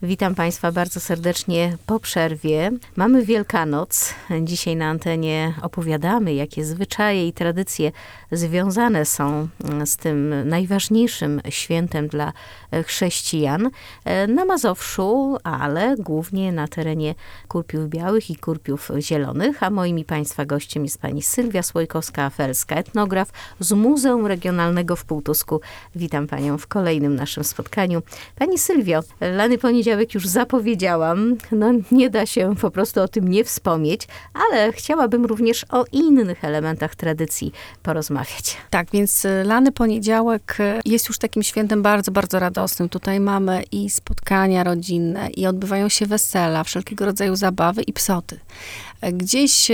Witam Państwa bardzo serdecznie po przerwie. Mamy Wielkanoc. Dzisiaj na antenie opowiadamy, jakie zwyczaje i tradycje związane są z tym najważniejszym świętem dla chrześcijan na Mazowszu, ale głównie na terenie Kurpiów Białych i Kurpiów Zielonych. A moim i Państwa gościem jest pani Sylwia Słojkowska-Afelska, etnograf z Muzeum Regionalnego w Półtusku. Witam Panią w kolejnym naszym spotkaniu. Pani Sylwio, lany poniedziałek już zapowiedziałam, nie da się po prostu o tym nie wspomnieć, ale chciałabym również o innych elementach tradycji porozmawiać. Tak, więc lany poniedziałek jest już takim świętem bardzo, bardzo radosnym. Tutaj mamy i spotkania rodzinne, i odbywają się wesela, wszelkiego rodzaju zabawy i psoty. Gdzieś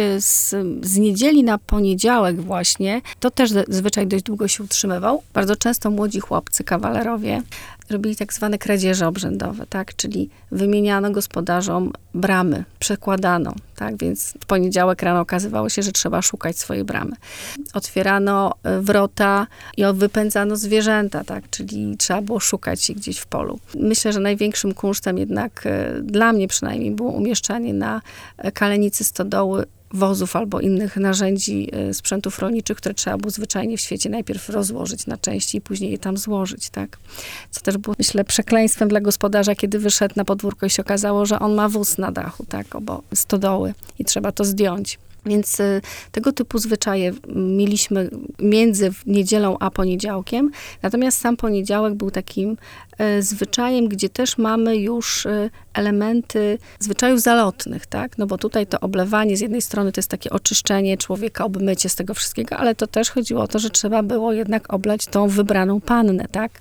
z niedzieli na poniedziałek właśnie, to też zwyczaj dość długo się utrzymywał. Bardzo często młodzi chłopcy, kawalerowie, robili tak zwane kradzieże obrzędowe, tak? Czyli wymieniano gospodarzom bramy, przekładano, tak? Więc w poniedziałek rano okazywało się, że trzeba szukać swojej bramy. Otwierano wrota i wypędzano zwierzęta, tak? Czyli trzeba było szukać ich gdzieś w polu. Myślę, że największym kunsztem jednak, dla mnie przynajmniej, było umieszczanie na kalenicy stodoły wozów albo innych narzędzi, sprzętów rolniczych, które trzeba było zwyczajnie w świecie najpierw rozłożyć na części i później je tam złożyć, tak? Co też było, myślę, przekleństwem dla gospodarza, kiedy wyszedł na podwórko i się okazało, że on ma wóz na dachu, tak? Obok stodoły i trzeba to zdjąć. Więc tego typu zwyczaje mieliśmy między niedzielą a poniedziałkiem. Natomiast sam poniedziałek był takim zwyczajem, gdzie też mamy już elementy zwyczajów zalotnych, tak? No bo tutaj to oblewanie z jednej strony to jest takie oczyszczenie człowieka, obmycie z tego wszystkiego, ale to też chodziło o to, że trzeba było jednak oblać tą wybraną pannę, tak?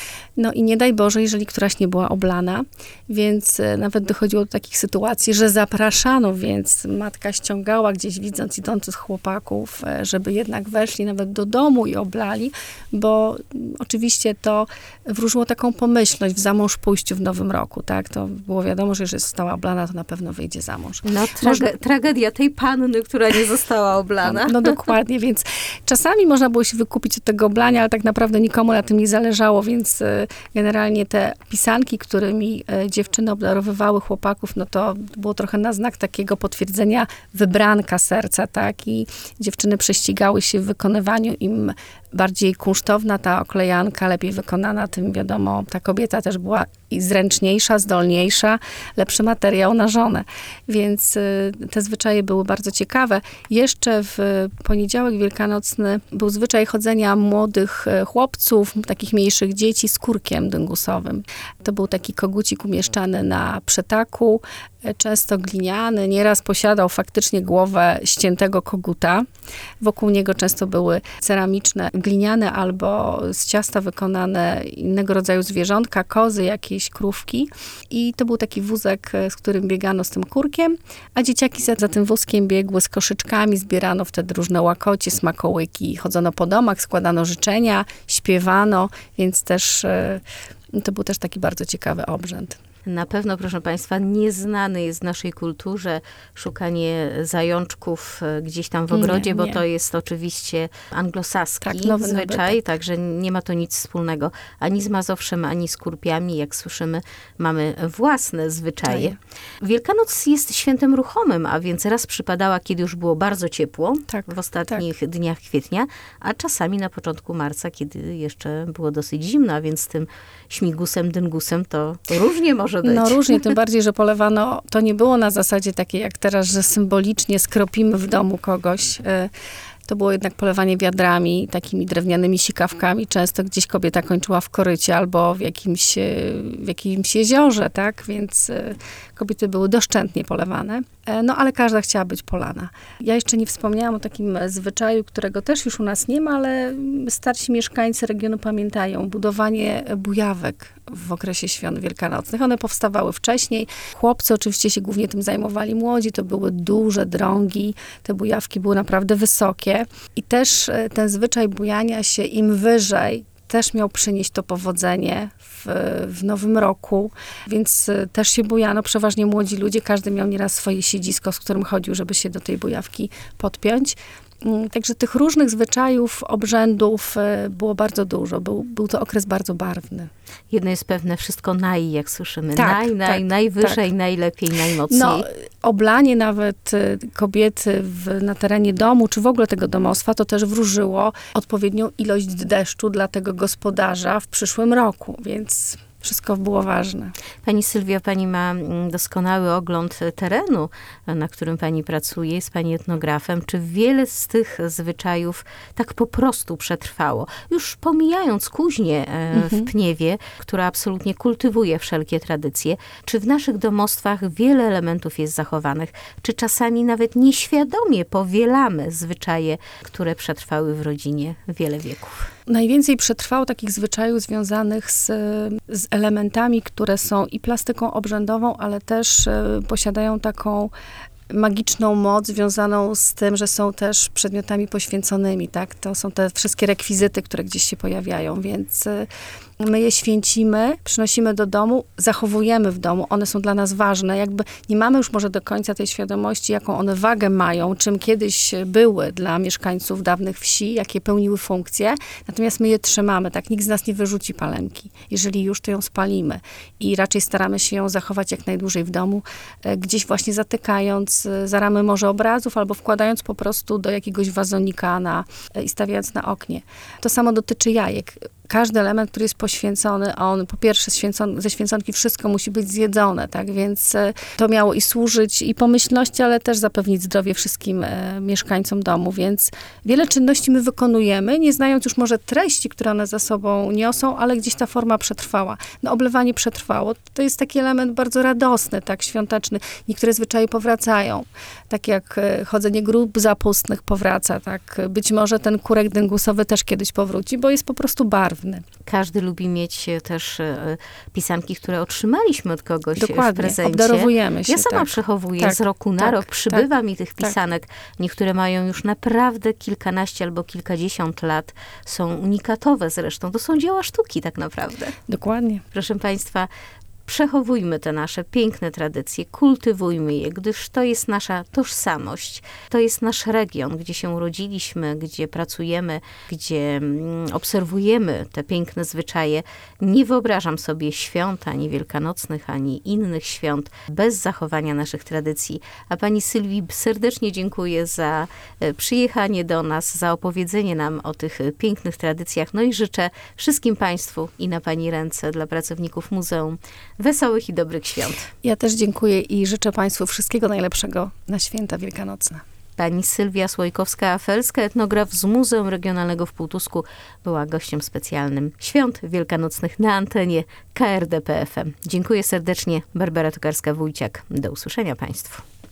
No i nie daj Boże, jeżeli któraś nie była oblana, więc nawet dochodziło do takich sytuacji, że zapraszano, więc matka ściągała gdzieś, widząc idących chłopaków, żeby jednak weszli nawet do domu i oblali, bo oczywiście to wróżyło taką pomyślność w zamąż pójściu w nowym roku, tak? To było wiadomo, że jeżeli została oblana, to na pewno wyjdzie za mąż. No, tragedia tej panny, która nie została oblana. No dokładnie, więc czasami można było się wykupić od tego oblania, ale tak naprawdę nikomu na tym nie zależało, więc generalnie te pisanki, którymi dziewczyny obdarowywały chłopaków, no to było trochę na znak takiego potwierdzenia wybranka serca, tak? I dziewczyny prześcigały się w wykonywaniu. Im bardziej kunsztowna ta oklejanka, lepiej wykonana, tym wiadomo, ta kobieta też była i zręczniejsza, zdolniejsza, lepszy materiał na żonę. Więc te zwyczaje były bardzo ciekawe. Jeszcze w poniedziałek wielkanocny był zwyczaj chodzenia młodych chłopców, takich mniejszych dzieci z kurkiem dyngusowym. To był taki kogucik umieszczany na przetaku, często gliniany, nieraz posiadał faktycznie głowę ściętego koguta. Wokół niego często były ceramiczne, gliniane albo z ciasta wykonane innego rodzaju zwierzątka, kozy, jakieś krówki. I to był taki wózek, z którym biegano z tym kurkiem, a dzieciaki za tym wózkiem biegły z koszyczkami, zbierano wtedy różne łakocie, smakołyki, chodzono po domach, składano życzenia, śpiewano, więc też to był też taki bardzo ciekawy obrzęd. Na pewno, proszę Państwa, nieznany jest w naszej kulturze szukanie zajączków gdzieś tam w ogrodzie, bo to jest oczywiście anglosaski zwyczaj, także nie ma to nic wspólnego ani z Mazowszem, ani z Kurpiami. Jak słyszymy, mamy własne zwyczaje. Wielkanoc jest świętem ruchomym, a więc raz przypadała, kiedy już było bardzo ciepło, w ostatnich dniach kwietnia, a czasami na początku marca, kiedy jeszcze było dosyć zimno, a więc tym śmigusem, dyngusem to różnie może być. No różnie, tym bardziej, że polewano, to nie było na zasadzie takiej jak teraz, że symbolicznie skropimy w domu kogoś. To było jednak polewanie wiadrami, takimi drewnianymi sikawkami. Często gdzieś kobieta kończyła w korycie albo w jakimś jeziorze, tak? Więc kobiety były doszczętnie polewane. No ale każda chciała być polana. Ja jeszcze nie wspomniałam o takim zwyczaju, którego też już u nas nie ma, ale starsi mieszkańcy regionu pamiętają. Budowanie bujawek w okresie świąt wielkanocnych. One powstawały wcześniej. Chłopcy oczywiście się głównie tym zajmowali, młodzi. To były duże drągi. Te bujawki były naprawdę wysokie. I też ten zwyczaj bujania się im wyżej też miał przynieść to powodzenie w nowym roku, więc też się bujano, przeważnie młodzi ludzie, każdy miał nieraz swoje siedzisko, z którym chodził, żeby się do tej bujawki podpiąć. Także tych różnych zwyczajów, obrzędów było bardzo dużo. Był to okres bardzo barwny. Jedno jest pewne, wszystko jak słyszymy. Tak, Najwyżej, najlepiej, najmocniej. No, oblanie nawet kobiety na terenie domu, czy w ogóle tego domostwa, to też wróżyło odpowiednią ilość deszczu dla tego gospodarza w przyszłym roku, więc wszystko było ważne. Pani Sylwia, pani ma doskonały ogląd terenu, na którym pani pracuje, jest pani etnografem. Czy wiele z tych zwyczajów tak po prostu przetrwało? Już pomijając kuźnię w Pniewie, która absolutnie kultywuje wszelkie tradycje, czy w naszych domostwach wiele elementów jest zachowanych? Czy czasami nawet nieświadomie powielamy zwyczaje, które przetrwały w rodzinie wiele wieków? Najwięcej przetrwało takich zwyczajów związanych z elementami, które są i plastyką obrzędową, ale też posiadają taką magiczną moc związaną z tym, że są też przedmiotami poświęconymi, tak? To są te wszystkie rekwizyty, które gdzieś się pojawiają, więc my je święcimy, przynosimy do domu, zachowujemy w domu, one są dla nas ważne. Jakby nie mamy już może do końca tej świadomości, jaką one wagę mają, czym kiedyś były dla mieszkańców dawnych wsi, jakie pełniły funkcje, natomiast my je trzymamy, tak? Nikt z nas nie wyrzuci palemki. Jeżeli już, to ją spalimy i raczej staramy się ją zachować jak najdłużej w domu, gdzieś właśnie zatykając za ramy może obrazów, albo wkładając po prostu do jakiegoś wazonika i stawiając na oknie. To samo dotyczy jajek. Każdy element, który jest poświęcony, on po pierwsze ze święconki wszystko musi być zjedzone, tak? Więc to miało i służyć i pomyślności, ale też zapewnić zdrowie wszystkim mieszkańcom domu, więc wiele czynności my wykonujemy, nie znając już może treści, które one za sobą niosą, ale gdzieś ta forma przetrwała. No, oblewanie przetrwało. To jest taki element bardzo radosny, tak, świąteczny. Niektóre zwyczaje powracają, tak jak chodzenie grup zapustnych powraca, tak? Być może ten kurek dyngusowy też kiedyś powróci, bo jest po prostu barwny. Każdy lubi mieć też pisanki, które otrzymaliśmy od kogoś Dokładnie, w prezencie. obdarowujemy się. Ja sama przechowuję z roku na rok, przybywa mi tych pisanek. Niektóre mają już naprawdę kilkanaście albo kilkadziesiąt lat. Są unikatowe zresztą. To są dzieła sztuki tak naprawdę. Dokładnie. Proszę państwa, przechowujmy te nasze piękne tradycje, kultywujmy je, gdyż to jest nasza tożsamość. To jest nasz region, gdzie się urodziliśmy, gdzie pracujemy, gdzie obserwujemy te piękne zwyczaje. Nie wyobrażam sobie świąt, ani wielkanocnych, ani innych świąt bez zachowania naszych tradycji. A pani Sylwii serdecznie dziękuję za przyjechanie do nas, za opowiedzenie nam o tych pięknych tradycjach. No i życzę wszystkim państwu i na pani ręce dla pracowników muzeum wesołych i dobrych świąt. Ja też dziękuję i życzę państwu wszystkiego najlepszego na święta wielkanocne. Pani Sylwia Słojkowska-Afelska, etnograf z Muzeum Regionalnego w Półtusku, była gościem specjalnym Świąt Wielkanocnych na antenie KRDP FM. Dziękuję serdecznie. Barbara Tokarska-Wójciak. Do usłyszenia państwu.